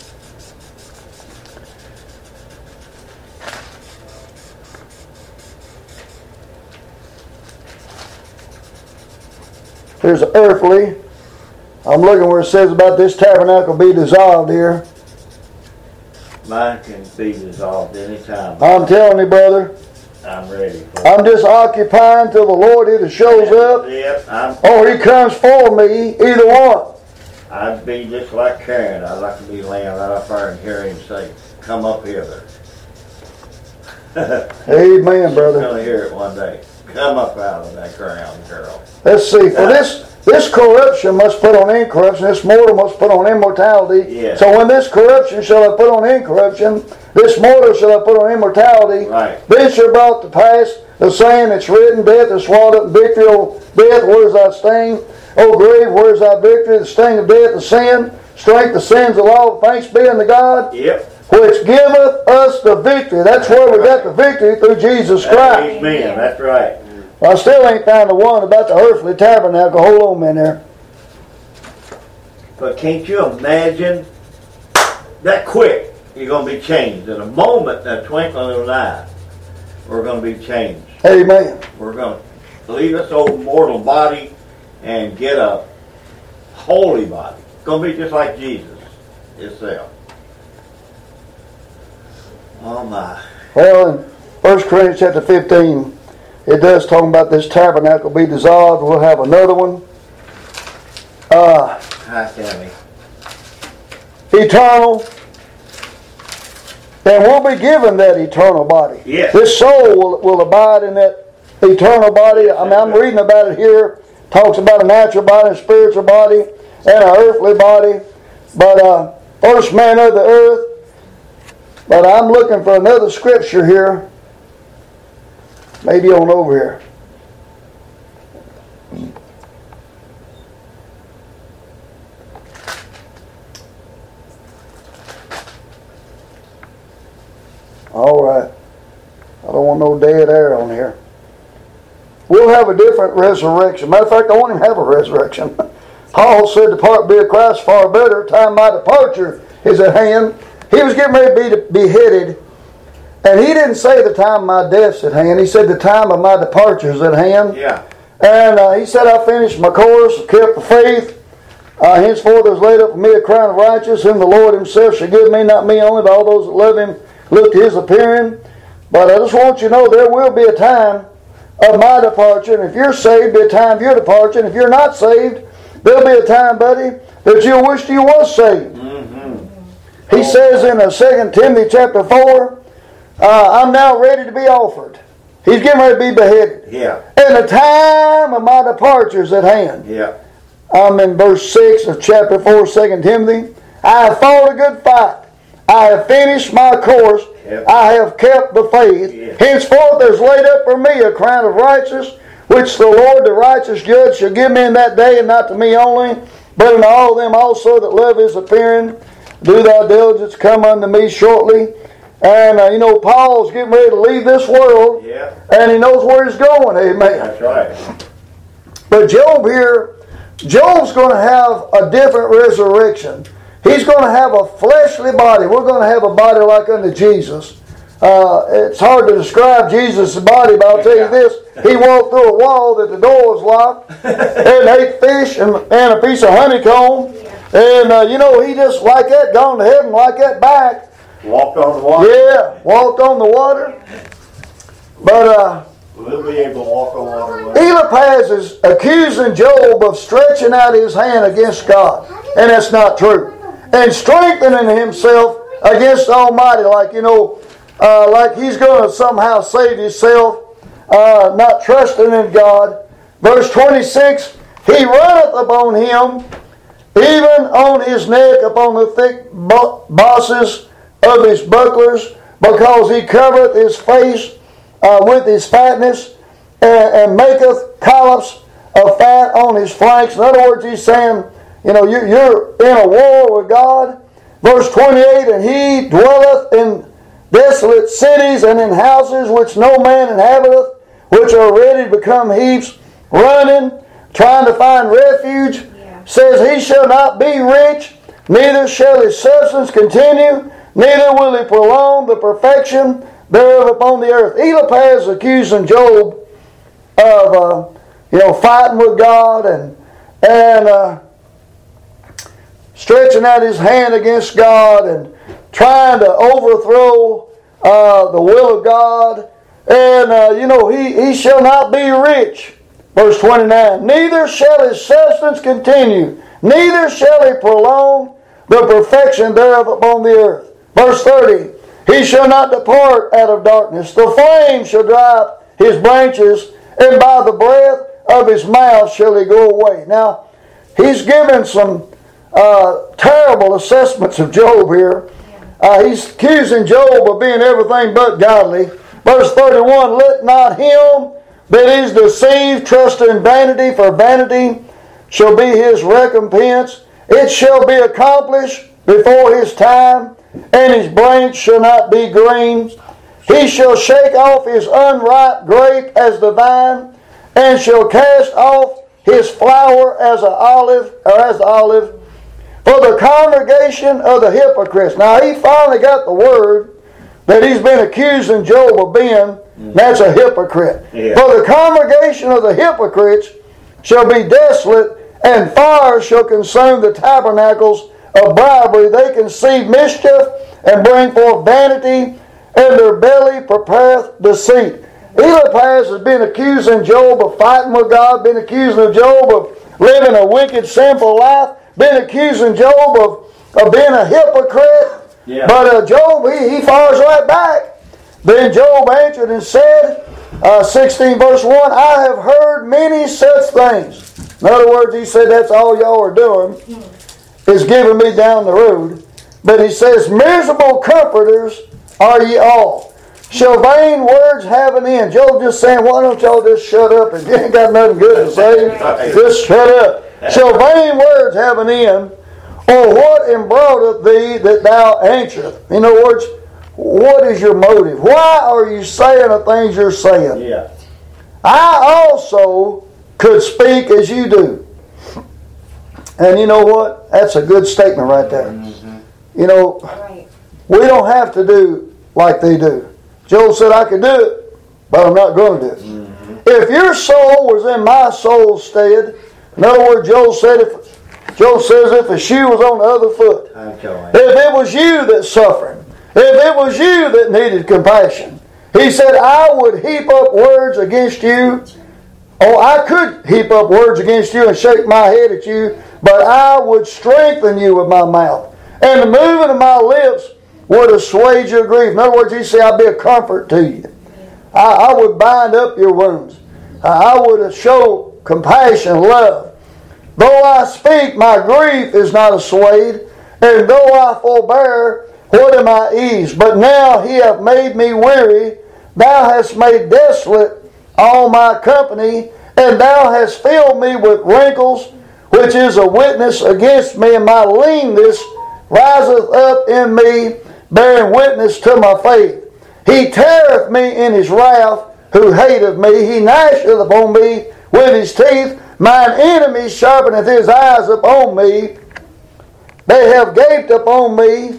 S2: here's an earthly. I'm looking where it says about this tabernacle be dissolved here.
S1: Mine can be dissolved anytime.
S2: I'm telling you, brother.
S1: I'm ready. For
S2: I'm just occupying till the Lord either shows up
S1: yep, I'm,
S2: or He comes for me, either one.
S1: I'd be just like Karen. I'd like to be laying right up there and hear Him say, come up hither.
S2: Amen, brother.
S1: You're going to hear it one day. Come up out of that ground, girl.
S2: Let's see. For this this corruption must put on incorruption. This mortal must put on immortality.
S1: Yes.
S2: So when this corruption shall I put on incorruption, this mortal shall I put on immortality.
S1: Right.
S2: Then shall brought to pass the saying that's written, death is swallowed up in victory. O death, where is thy sting? O grave, where is thy victory? The sting of death is sin. Strength of sins of law. Thanks be unto God.
S1: Yep.
S2: Which giveth us the victory. That's where we got the victory through Jesus Christ.
S1: Amen. That's right.
S2: Well, I still ain't found the one about the earthly tabernacle. Hold on a minute there.
S1: But can't you imagine that quick you're going to be changed? In a moment, that twinkling of an eye, we're going to be changed.
S2: Amen.
S1: We're going to leave this old mortal body and get a holy body. It's going to be just like Jesus himself. Oh my.
S2: Well, in First Corinthians chapter fifteen, it does talk about this tabernacle be dissolved. We'll have another one. Uh,
S1: Hi, Tammy.
S2: Eternal. And we'll be given that eternal body.
S1: Yes.
S2: This soul will, will abide in that eternal body. I mean, I'm reading about it here. Talks about a natural body, a spiritual body, and an earthly body. But uh, first man of the earth. But I'm looking for another scripture here. Maybe on over here. All right. I don't want no dead air on here. We'll have a different resurrection. Matter of fact, I want him to have a resurrection. Paul said, "Depart be of Christ far better. Time my departure is at hand." He was getting ready to be beheaded. And he didn't say the time of my death's at hand. He said the time of my departure is at hand.
S1: Yeah.
S2: And uh, he said, "I finished my course, kept the faith. Uh, henceforth there is laid up for me a crown of righteousness, whom the Lord himself shall give me, not me only, but all those that love him, look to his appearing." But I just want you to know there will be a time of my departure. And if you're saved, there'll be a time of your departure. And if you're not saved, there'll be a time, buddy, that you'll wish you was saved.
S1: Mm-hmm.
S2: He says in uh, Second Timothy chapter four, uh, "I'm now ready to be offered." He's getting ready to be beheaded.
S1: Yeah.
S2: And the time of my departure is at hand.
S1: Yeah.
S2: I'm in verse six of chapter four, Second Timothy. "I have fought a good fight. I have finished my course.
S1: Yep.
S2: I have kept the faith.
S1: Yeah.
S2: Henceforth there is laid up for me a crown of righteousness, which the Lord, the righteous judge, shall give me in that day, and not to me only, but unto all them also that love his appearing. Do thy diligence, come unto me shortly." And uh, you know, Paul's getting ready to leave this world,
S1: Yeah.
S2: and he knows where he's going. Amen.
S1: That's right.
S2: But Job here, Job's going to have a different resurrection. He's going to have a fleshly body. We're going to have a body like unto Jesus. Uh, it's hard to describe Jesus' body, but I'll tell you this. He walked through a wall that the door was locked, and ate fish and, and a piece of honeycomb. And, uh, you know, he just like that, gone to heaven like that back.
S1: Walked on the water.
S2: Yeah, walked on the water. But uh,
S1: We'll be able to walk on water.
S2: Eliphaz is accusing Job of stretching out his hand against God. And that's not true. And strengthening himself against the Almighty, like, you know, uh, like he's going to somehow save himself, uh, not trusting in God. Verse twenty-six, "He runneth upon him, even on his neck, upon the thick bosses of his bucklers, because he covereth his face uh, with his fatness, and, and maketh collops of fat on his flanks." In other words, he's saying, you know, you're, you're in a war with God. Verse twenty-eight, "And he dwelleth in desolate cities, and in houses which no man inhabiteth, which are ready to become heaps, running, trying to find refuge. Yeah. Says, he shall not be rich, neither shall his substance continue, neither will he prolong the perfection thereof upon the earth." Eliphaz accusing Job of, uh, you know, fighting with God and and uh, stretching out his hand against God and trying to overthrow uh, the will of God. And, uh, you know, he, he shall not be rich. Verse twenty-nine, "Neither shall his substance continue, neither shall he prolong the perfection thereof upon the earth." Verse thirty, "He shall not depart out of darkness. The flame shall dry up his branches, and by the breath of his mouth shall he go away." Now, he's given some uh, terrible assessments of Job here. Uh, he's accusing Job of being everything but godly. Verse thirty-one, "Let not him that is deceived trust in vanity, for vanity shall be his recompense. It shall be accomplished before his time, and his branch shall not be green. He shall shake off his unripe grape as the vine, and shall cast off his flower as an olive, or as the olive. For the congregation of the hypocrites." Now he finally got the word that he's been accusing Job of being. That's a hypocrite. Yeah. "For the congregation of the hypocrites shall be desolate, and fire shall consume the tabernacles of bribery. They conceive mischief and bring forth vanity, and their belly prepareth deceit." Eliphaz has been accusing Job of fighting with God, been accusing of Job of living a wicked, sinful life, been accusing Job of, of being a hypocrite.
S1: Yeah.
S2: But uh, Job, he, he fires right back. Then Job answered and said, uh, sixteen verse one, I have heard many such things. In other words, he said, that's all y'all are doing, is giving me down the road. But he says, miserable comforters are ye all. Shall vain words have an end? Job just saying, why don't y'all just shut up and you ain't got nothing good to say? Just shut up. Shall vain words have an end? Or what embroidereth thee that thou answerest? In other words, what is your motive? Why are you saying the things you're saying?
S1: Yeah.
S2: I also could speak as you do. And you know what? That's a good statement right there. Mm-hmm. You know, right. We don't have to do like they do. Job said, I could do it, but I'm not going to do it. Mm-hmm. If your soul was in my soul's stead, in other words, Job said, if Job says, if a shoe was on the other foot, if it was you that suffered, if it was you that needed compassion, he said, I would heap up words against you. Oh, I could heap up words against you and shake my head at you, but I would strengthen you with my mouth. And the moving of my lips would assuage your grief. In other words, he said, I'd be a comfort to you. I, I would bind up your wounds. I, I would show compassion, love. Though I speak, my grief is not assuaged, and though I forbear, what am I eased? But now he hath made me weary. Thou hast made desolate all my company, and thou hast filled me with wrinkles, which is a witness against me, and my leanness riseth up in me, bearing witness to my faith. He teareth me in his wrath, who hateth me. He gnasheth upon me with his teeth. Mine enemies sharpeneth his eyes upon me. They have gaped upon me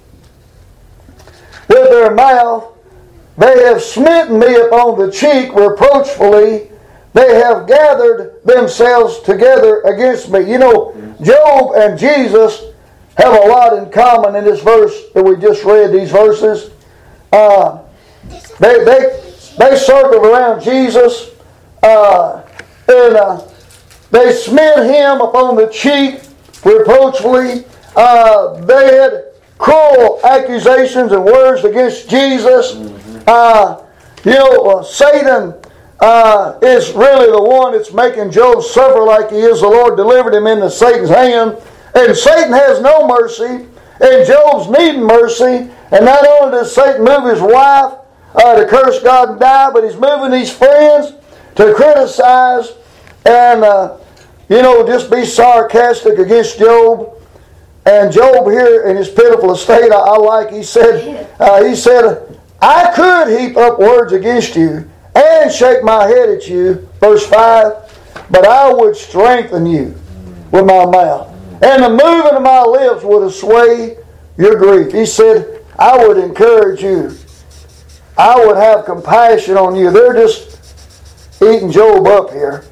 S2: with their mouth. They have smitten me upon the cheek reproachfully. They have gathered themselves together against me. You know, Job and Jesus have a lot in common in this verse that we just read, these verses. Uh, they, they, they circled around Jesus uh, and uh, they smote him upon the cheek reproachfully. Uh, they had cruel accusations and words against Jesus. Uh, you know, uh, Satan uh, is really the one that's making Job suffer like he is. The Lord delivered him into Satan's hand. And Satan has no mercy. And Job's needing mercy. And not only does Satan move his wife uh, to curse God and die, but he's moving these friends to criticize and, uh, you know, just be sarcastic against Job. And Job here in his pitiful estate, I, I like, he said, uh, he said, I could heap up words against you and shake my head at you, verse five, but I would strengthen you with my mouth. And the moving of my lips would assuage your grief. He said, I would encourage you. I would have compassion on you. They're just eating Job up here.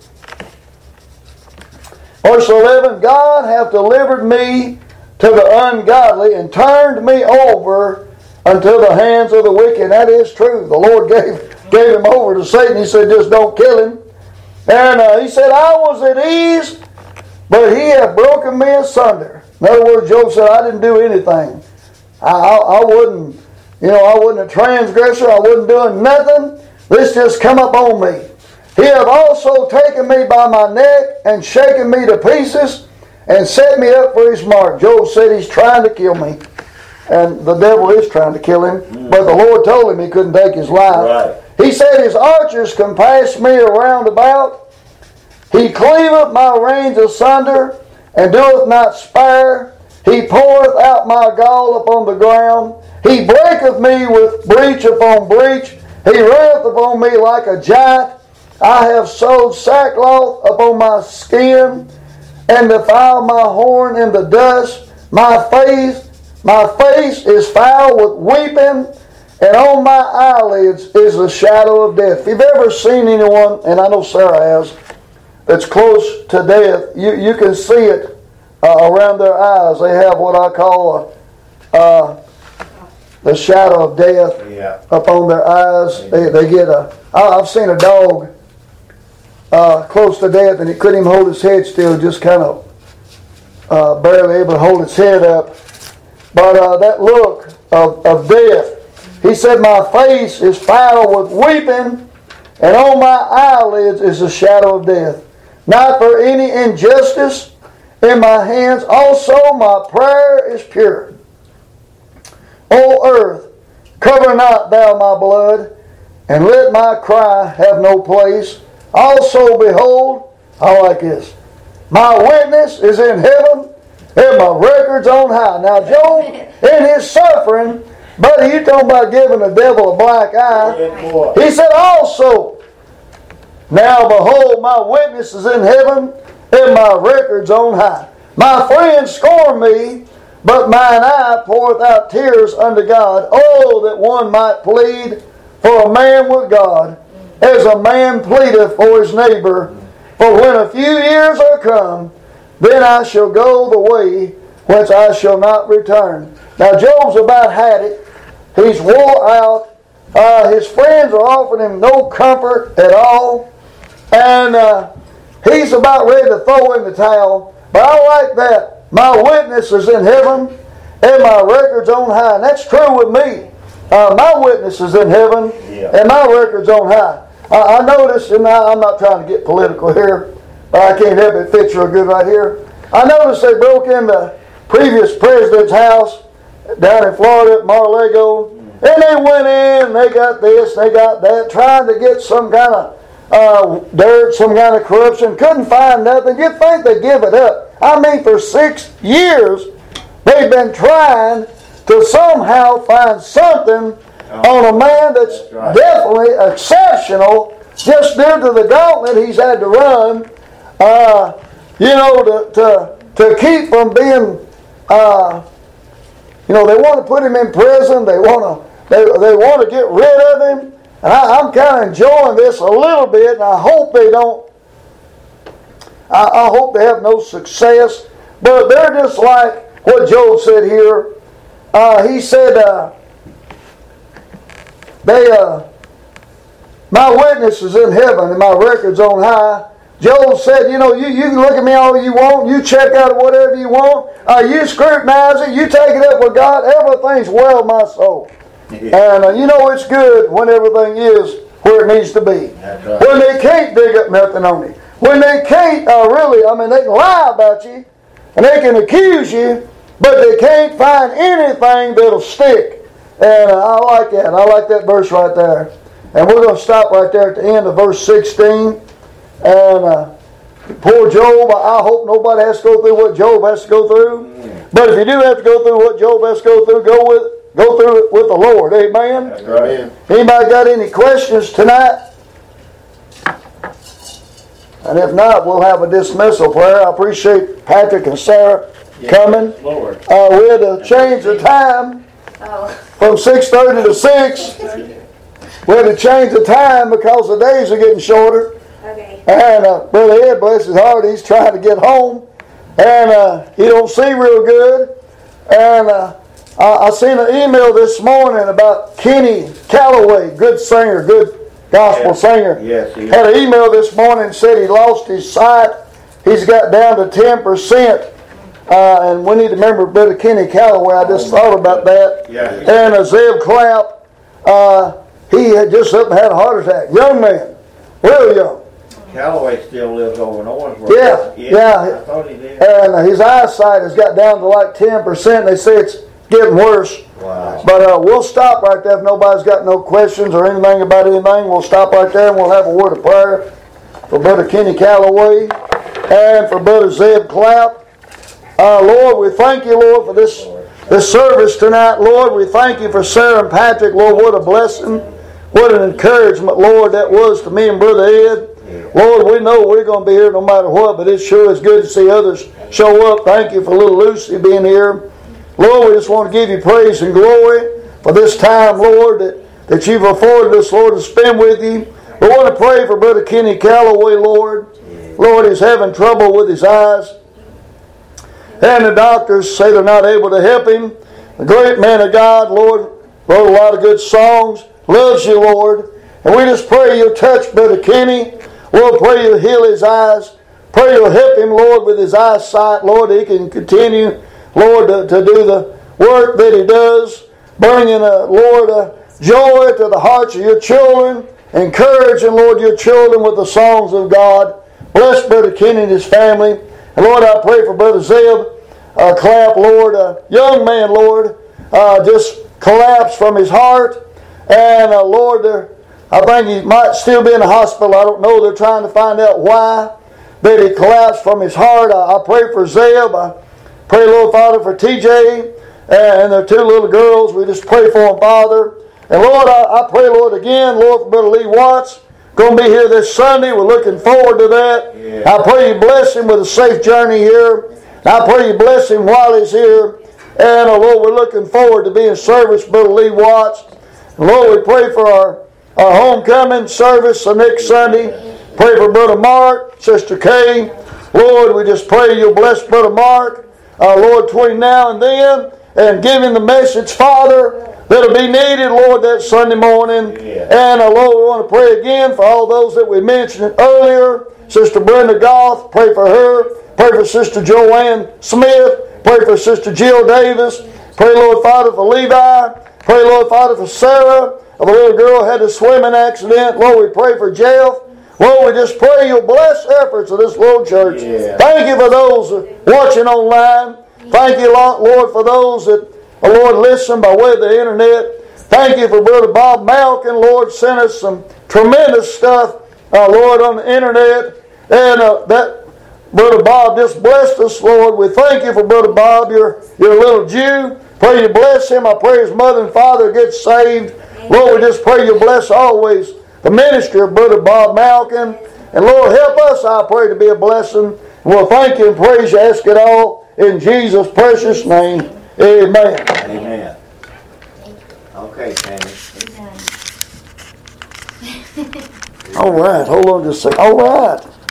S2: Verse eleven, God hath delivered me to the ungodly and turned me over unto the hands of the wicked. And that is true. The Lord gave, gave him over to Satan. He said, just don't kill him. And uh, he said, I was at ease, but he hath broken me asunder. In other words, Job said, I didn't do anything. I, I, I wouldn't, you know, I wasn't a transgressor. I wasn't doing nothing. This just come up on me. He hath also taken me by my neck and shaken me to pieces and set me up for his mark. Job said he's trying to kill me. And the devil is trying to kill him. Mm. But the Lord told him he couldn't take his life. Right. He said his archers compass me around about. He cleaveth my reins asunder and doeth not spare. He poureth out my gall upon the ground. He breaketh me with breach upon breach. He runneth upon me like a giant. I have sewed sackcloth upon my skin and defiled my horn in the dust. My face My face is foul with weeping, and on my eyelids is the shadow of death. If you've ever seen anyone, and I know Sarah has, that's close to death, you, you can see it uh, around their eyes. They have what I call a, uh, the shadow of death
S1: Yeah.
S2: up on their eyes. They, they get a. I- I've seen a dog uh, close to death, and it couldn't even hold its head still, just kind of uh, barely able to hold its head up. But uh, that look of, of death, he said, my face is foul with weeping, and on my eyelids is the shadow of death. Not for any injustice in my hands, also my prayer is pure. O earth, cover not thou my blood, and let my cry have no place. Also, behold, I like this. My witness is in heaven, and my record's on high. Now, Job, in his suffering, buddy, you talking about giving the devil a black eye. He said, also, now behold, my witness is in heaven, and my record's on high. My friends scorn me, but mine eye poureth out tears unto God. Oh, that one might plead for a man with God, as a man pleadeth for his neighbor. For when a few years are come, then I shall go the way whence I shall not return. Now Job's about had it. He's wore out. Uh, his friends are offering him no comfort at all. And uh, he's about ready to throw in the towel. But I like that. My witness is in heaven, and my record's on high. And that's true with me. Uh, my witness is in heaven,
S1: Yeah.
S2: and my record's on high. I, I noticed, and I, I'm not trying to get political here, but I can't help it, fits real good right here. I noticed they broke in the previous president's house down in Florida at Mar-a-Lago, and they went in, they got this, they got that, trying to get some kind of uh, dirt, some kind of corruption. Couldn't find nothing. You'd think they'd give it up. I mean, for six years, they've been trying to somehow find something on a man that's,
S1: That's right.
S2: definitely exceptional, just due to the gauntlet he's had to run, uh, you know, to, to, to keep from being, uh, you know, they want to put him in prison, they want to they, they want to get rid of him, and I, I'm kind of enjoying this a little bit, and I hope they don't, I, I hope they have no success, but they're just like what Job said here. Uh, he said, uh, they, uh, my witness is in heaven and my record's on high. Job said, you know, you, you can look at me all you want, you check out whatever you want, uh, you scrutinize it, you take it up with God, everything's well, my soul.
S1: Yeah.
S2: And uh, you know it's good when everything is where it needs to be.
S1: That's right.
S2: When they can't dig up nothing on you. When they can't uh, really, I mean, they can lie about you, and they can accuse you, but they can't find anything that'll stick. And uh, I like that. I like that verse right there. And we're going to stop right there at the end of verse sixteen. And uh, poor Job, I hope nobody has to go through what Job has to go through. But if you do have to go through what Job has to go through, go with go through it with the Lord. Amen?
S1: That's right.
S2: Anybody got any questions tonight? And if not, we'll have a dismissal prayer. I appreciate Patrick and Sarah
S1: Yes,
S2: coming.
S1: Lord.
S2: Uh, we had to change the time
S3: Oh,
S2: from six thirty to six. We had to change the time because the days are getting shorter.
S3: okay.
S2: And uh, Brother Ed, bless his heart, he's trying to get home. And uh, he don't see real good. And uh, I, I seen an email this morning about Kenny Calloway, good singer, good gospel
S1: Yes.
S2: singer.
S1: Yes, he is.
S2: Had an email this morning and said he lost his sight. He's got down to ten percent. Uh, and we need to remember Brother Kenny Calloway. I just
S1: Oh, my
S2: thought about that.
S1: Yeah.
S2: And uh, Zeb Clapp, uh, he had just up and had a heart attack. Young man, real young.
S1: Callaway still lives over in Owensboro.
S2: Yeah, yeah.
S1: I thought he did.
S2: And uh, his eyesight has got down to like ten percent. They say it's getting worse.
S1: Wow.
S2: But uh, we'll stop right there. If nobody's got no questions or anything about anything, we'll stop right there and we'll have a word of prayer for Brother Kenny Calloway and for Brother Zeb Clapp. Uh, Lord, we thank you, Lord, for this, this service tonight. Lord, we thank you for Sarah and Patrick. Lord, what a blessing. What an encouragement, Lord, that was to me and Brother Ed. Lord, we know we're going to be here no matter what, but it sure is good to see others show up. Thank you for little Lucy being here. Lord, we just want to give you praise and glory for this time, Lord, that, that you've afforded us, Lord, to spend with you. We want to pray for Brother Kenny Calloway, Lord. Lord, he's having trouble with his eyes. And the doctors say they're not able to help him. The great man of God, Lord, wrote a lot of good songs, loves you, Lord. And we just pray you'll touch Brother Kenny. Lord, pray you'll heal his eyes. Pray you'll help him, Lord, with his eyesight, Lord, he can continue, Lord, to, to do the work that he does, bringing, uh, Lord, uh, joy to the hearts of your children, encouraging, Lord, your children with the songs of God. Bless Brother Kenny and his family. And Lord, I pray for Brother Zeb uh, Clapp, Lord, a young man, Lord, uh, just collapsed from his heart. And uh, Lord, there, I think he might still be in the hospital. I don't know. They're trying to find out why that he collapsed from his heart. I, I pray for Zeb. I pray, Lord Father, for T J and their two little girls. We just pray for them, Father. And Lord, I, I pray, Lord, again, Lord, for Brother Lee Watts. Going to be here this Sunday. We're looking forward to that. Yeah. I pray you bless him with a safe journey here. I pray you bless him while he's here. And, oh Lord, we're looking forward to being service, Brother Lee Watts. And Lord, we pray for our, our homecoming service the next Sunday. Pray for Brother Mark, Sister Kay. Lord, we just pray you'll bless Brother Mark, uh, Lord, between now and then, and give him the message, Father, that'll be needed, Lord, that Sunday morning. Yeah. And, uh, Lord, we want to pray again for all those that we mentioned earlier. Sister Brenda Goff, pray for her. Pray for Sister Joanne Smith. Pray for Sister Jill Davis. Pray, Lord, Father, for Levi. Pray, Lord, Father, for Sarah. The little girl had a swimming accident. Lord, we pray for Jeff. Lord, we just pray you'll bless efforts of this little church. Yeah. Thank you for those watching online. Thank you, Lord, for those that, Lord, listen by way of the internet. Thank you for Brother Bob Malkin. Lord, sent us some tremendous stuff, uh, Lord, on the internet. And uh, that Brother Bob just blessed us, Lord. We thank you for Brother Bob. You're, you're a little Jew. Pray you bless him. I pray his mother and father get saved. Lord, we just pray you bless always the ministry of Brother Bob Malkin. And Lord, help us, I pray, to be a blessing. And we'll thank you and praise you. Ask it all in Jesus' precious name. Amen.
S1: Amen. Okay, Tammy.
S2: All right. Hold on just a second. All right.